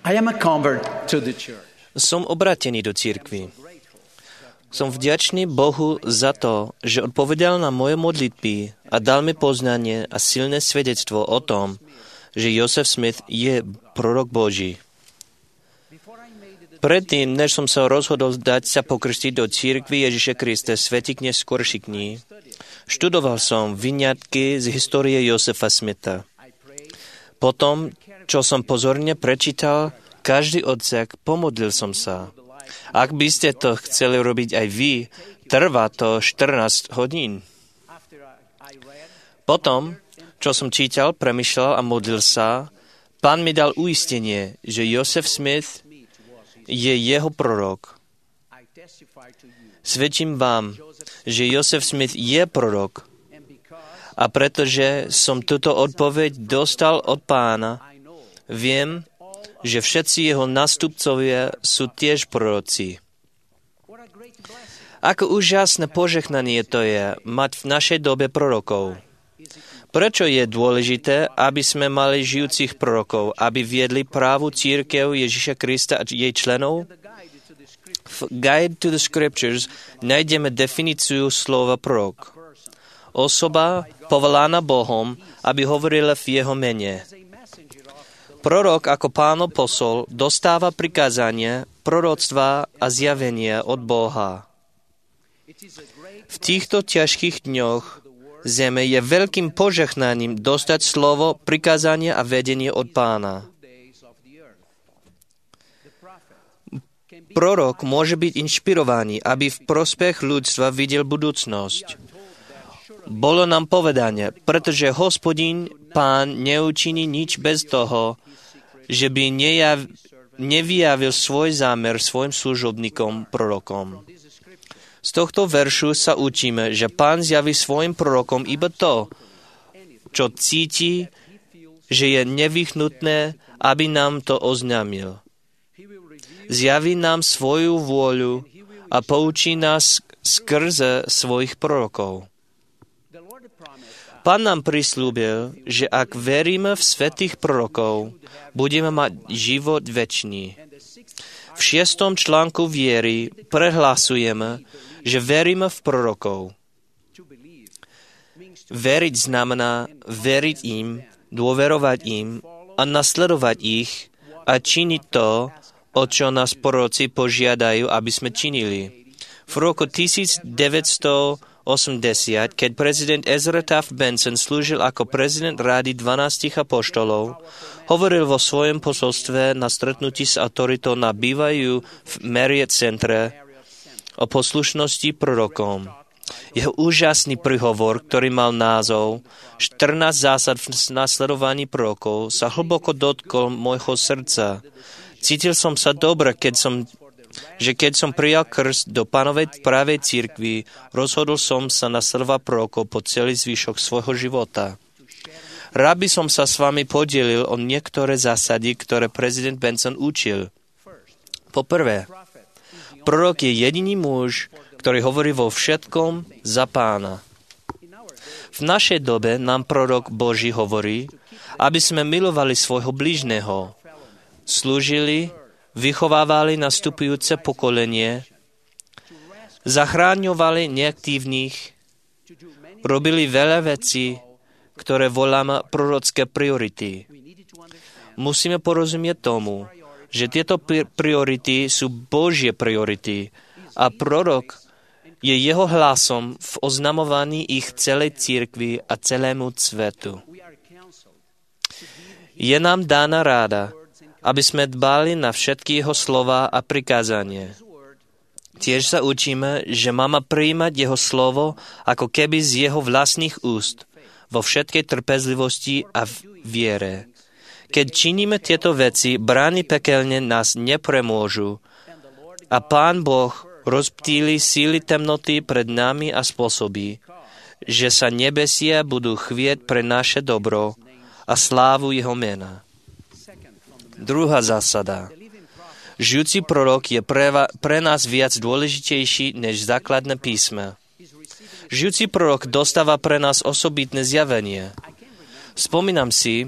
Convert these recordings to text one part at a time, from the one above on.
I am a convert to the church. Som obrátený do cirkvi. Som vďačný Bohu za to, že odpovedal na moje modlitby a dal mi poznanie a silné svedectvo o tom, že Joseph Smith je prorok Boží. Predtým, než som sa rozhodol dať sa pokrstiť do cirkvi Ježiša Krista, svätý kňaz Skoršikní, študoval som vyňatky z histórie Josefa Smitha. Potom, čo som pozorne prečítal každý odsek, pomodlil som sa. Ak by ste to chceli robiť aj vy, trvá to 14 hodín. Potom, čo som čítal, premýšľal a modlil sa, Pán mi dal uistenie, že Joseph Smith je jeho prorok. Svedčím vám, že Joseph Smith je prorok. A pretože som túto odpoveď dostal od Pána, viem, že všetci jeho nástupcovia sú tiež proroci. Ako úžasné požehnanie to je mať v našej dobe prorokov. Prečo je dôležité, aby sme mali žijúcich prorokov, aby viedli právu cirkev Ježiša Krista a jej členov? V Guide to the Scriptures nájdeme definíciu slova prorok. Osoba povolaná Bohom, aby hovorila v jeho mene. Prorok ako Pánov posol dostáva prikázania, proroctva a zjavenia od Boha. V týchto ťažkých dňoch zeme je veľkým požehnaním dostať slovo, prikázanie a vedenie od Pána. Prorok môže byť inšpirovaný, aby v prospech ľudstva videl budúcnosť. Bolo nám povedané, pretože Hospodín, Pán, neučiní nič bez toho, že by nevyjavil svoj zámer svojim služobníkom, prorokom. Z tohto veršu sa učíme, že Pán zjaví svojim prorokom iba to, čo cíti, že je nevyhnutné, aby nám to oznámil. Zjaví nám svoju vôľu a poučí nás skrze svojich prorokov. Pán nám prisľúbil, že ak veríme v svätých prorokov, budeme mať život večný. V 6. článku viery prehlasujeme, že veríme v prorokov. Veriť znamená veriť im, dôverovať im a nasledovať ich a činiť to, o čo nás proroci požiadajú, aby sme činili. V roku 1980, keď prezident Ezra Taft Benson slúžil ako prezident Rady 12 apoštolov, hovoril vo svojom posolstve na stretnutí s autoritou na bývajú v Marriott Centre o poslušnosti prorokom. Jeho úžasný príhovor, ktorý mal názov 14 zásad v nasledovaní prorokov, sa hlboko dotkol môjho srdca. Cítil som sa dobre, keď som prijal krst do Pánovej pravej cirkvi, rozhodol som sa nasledovať prorokov po celý zvyšok svojho života. Rád by som sa s vami podielil o niektoré zásady, ktoré prezident Benson učil. Poprvé, prorok je jediný muž, ktorý hovorí vo všetkom za Pána. V našej dobe nám prorok Boží hovorí, aby sme milovali svojho blížneho, slúžili, vychovávali nastupujúce pokolenie, zachráňovali neaktívnych, robili veľa vecí, ktoré voláme prorocké priority. Musíme porozumieť tomu, že tieto priority sú Božie priority a prorok je jeho hlasom v oznamovaní ich celej cirkvi a celému svetu. Je nám dána ráda, aby sme dbali na všetky jeho slova a prikázanie. Tiež sa učíme, že máme prijímať jeho slovo ako keby z jeho vlastných úst, vo všetkej trpezlivosti a viere. Keď činíme tieto veci, brány pekelne nás nepremôžu a Pán Boh rozptýli síly temnoty pred nami a spôsobí, že sa nebesia budú chvieť pre naše dobro a slávu jeho mena. Druhá zásada. Žijúci prorok je pre nás viac dôležitejší než základné písme. Žijúci prorok dostáva pre nás osobitné zjavenie. Spomínam si,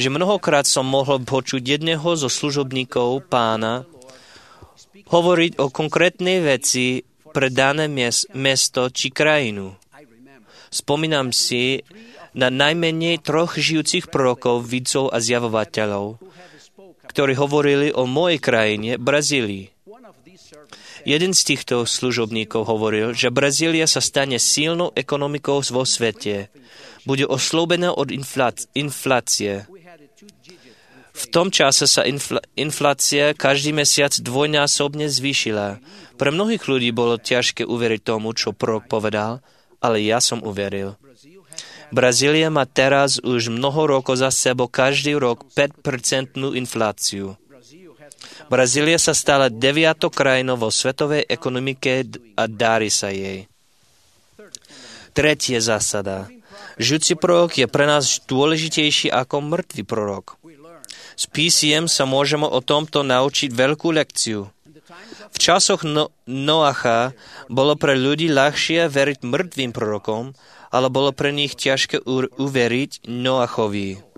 že mnohokrát som mohol počuť jedného zo služobníkov Pána hovoriť o konkrétnej veci pre dané mesto či krajinu. Spomínam si na najmenej 3 žijúcich prorokov, vidcov a zjavovateľov, ktorí hovorili o mojej krajine, Brazílii. Jeden z týchto služobníkov hovoril, že Brazília sa stane silnou ekonomikou vo svete. Bude oslobodená od inflácie. V tom čase sa inflácia každý mesiac dvojnásobne zvýšila. Pre mnohých ľudí bolo ťažké uveriť tomu, čo prorok povedal, ale ja som uveril. Brazília má teraz už mnoho rokov za sebou každý rok 5% infláciu. Brazília sa stala 9. krajinou vo svetovej ekonomike a dári sa jej. Tretia zásada. Žijúci prorok je pre nás dôležitejší ako mŕtvý prorok. Z písiem sa môžeme o tomto naučiť veľkú lekciu. V časoch Noacha bolo pre ľudí ľahšie veriť mŕtvým prorokom, ale bolo pre nich ťažké uveriť Noachovi.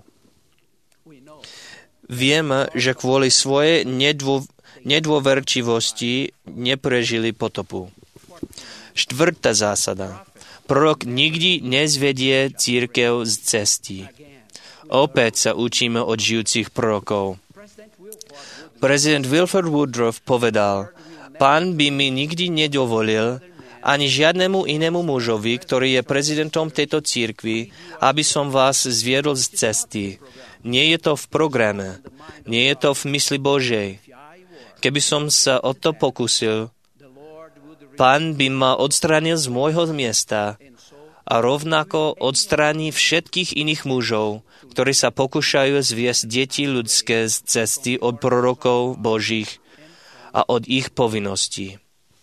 Vieme, že kvôli svojej nedôverčivosti neprežili potopu. 4. zásada. Prorok nikdy nezvedie cirkev z cesty. Opäť sa učíme od žijúcich prorokov. Prezident Wilford Woodruff povedal, Pán by mi nikdy nedovolil, ani žiadnemu inému mužovi, ktorý je prezidentom tejto cirkvi, aby som vás zviedol z cesty. Nie je to v programe. Nie je to v mysli Božej. Keby som sa o to pokusil, Pán by ma odstránil z môjho miesta a rovnako odstráni všetkých iných mužov, ktorí sa pokúšajú zviesť deti ľudské z cesty od prorokov Božích a od ich povinností.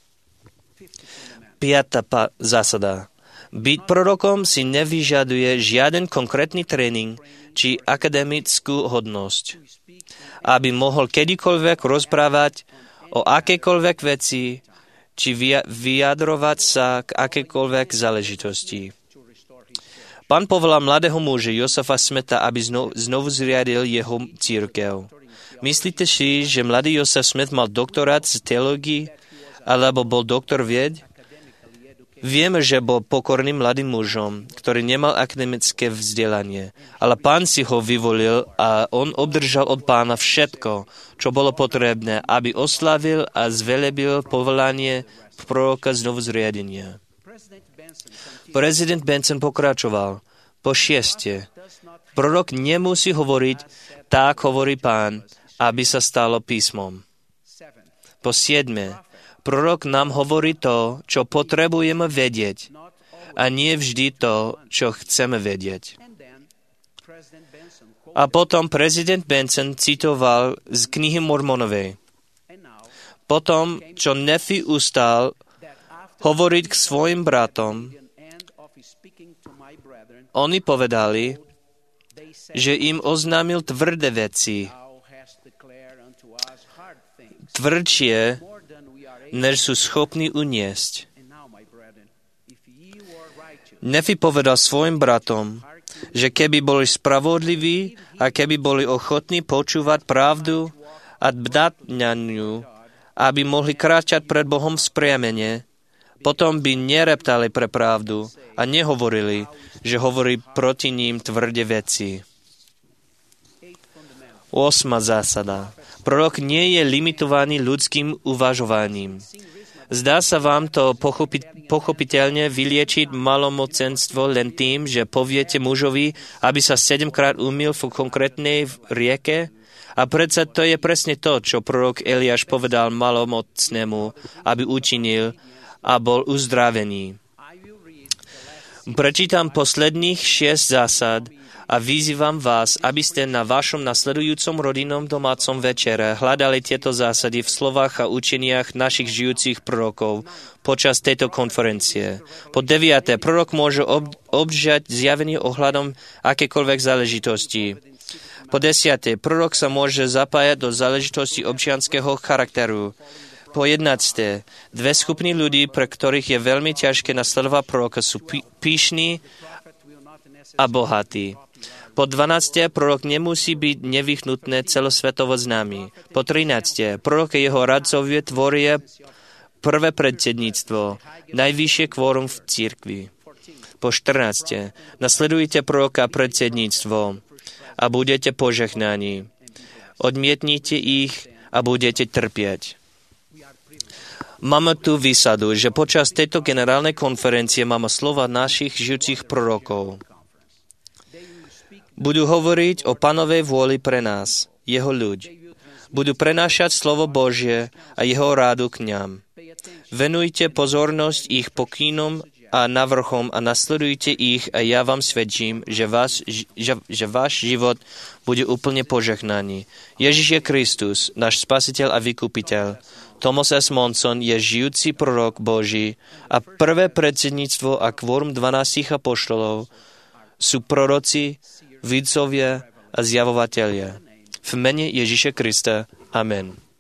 5. zásada. Byť prorokom si nevyžaduje žiaden konkrétny tréning či akademickú hodnosť, aby mohol kedykoľvek rozprávať o akejkoľvek veci či vyjadrovať sa k akejkoľvek záležitosti. Pán povolal mladého muža Josefa Smitha, aby znovu zriadil jeho cirkev. Myslíte si, že mladý Joseph Smith mal doktorát z teológie alebo bol doktor vied? Vieme, že bol pokorným mladým mužom, ktorý nemal akademické vzdelanie, ale Pán si ho vyvolil a on obdržal od Pána všetko, čo bolo potrebné, aby oslavil a zvelebil povolanie proroka znovuzriadenia. Prezident Benson pokračoval. Po 6. Prorok nemusí hovoriť, tak hovorí Pán, aby sa stalo písmom. Po 7. Prorok nám hovorí to, čo potrebujeme vedieť, a nie vždy to, čo chceme vedieť. A potom prezident Benson citoval z knihy Mormonovej. Potom, čo Nefi ustal hovoriť k svojim bratom, oni povedali, že im oznámil tvrdé veci, tvrdšie, než sú schopní uniesť. Nefi povedal svojim bratom, že keby boli spravodliví a keby boli ochotní počúvať pravdu a dbať na ňu, aby mohli kráčať pred Bohom v spriamene, potom by nereptali pre pravdu a nehovorili, že hovorí proti ním tvrdé veci. 8. zásada. Prorok nie je limitovaný ľudským uvažovaním. Zdá sa vám to pochopiteľne vyliečiť malomocenstvo len tým, že poviete mužovi, aby sa 7-krát umyl v konkrétnej rieke? A predsa to je presne to, čo prorok Eliáš povedal malomocnému, aby učinil a bol uzdravený. Prečítam posledných 6 zásad a vyzývam vás, aby ste na vašom nasledujúcom rodinnom domácom večere hľadali tieto zásady v slovách a učeniach našich žijúcich prorokov počas tejto konferencie. Po 9. Prorok môže obdržať zjavenie ohľadom akékoľvek záležitosti. Po 10. Prorok sa môže zapájať do záležitosti občianskeho charakteru. Po 11. Dve skupiny ľudí, pre ktorých je veľmi ťažké nasledovať proroka, sú pyšní a bohatí. Po Po 12. prorok nemusí byť nevyhnutné celosvetovo známy. Po 13. prorok a jeho radcovia tvoria prvé predsedníctvo, najvyššie kvórum v cirkvi. Po 14. nasledujte proroka predsedníctvo a budete požehnaní. Odmietnite ich a budete trpieť. Máme tu výsadu, že počas tejto generálnej konferencie máme slova našich žijúcich prorokov. Budú hovoriť o Pánovej vôli pre nás, jeho ľud. Budú prenášať slovo Božie a jeho rádu k ňam. Venujte pozornosť ich pokynom a navrchom a nasledujte ich a ja vám svedčím, že váš život bude úplne požehnaný. Ježiš je Kristus, náš spasiteľ a vykupiteľ. Thomas S. Monson je žijúci prorok Boží a prvé predsedníctvo a kvórum 12 apoštolov sú proroci, vidcovia a zjavovatelia. V mene Ježiša Krista. Amen.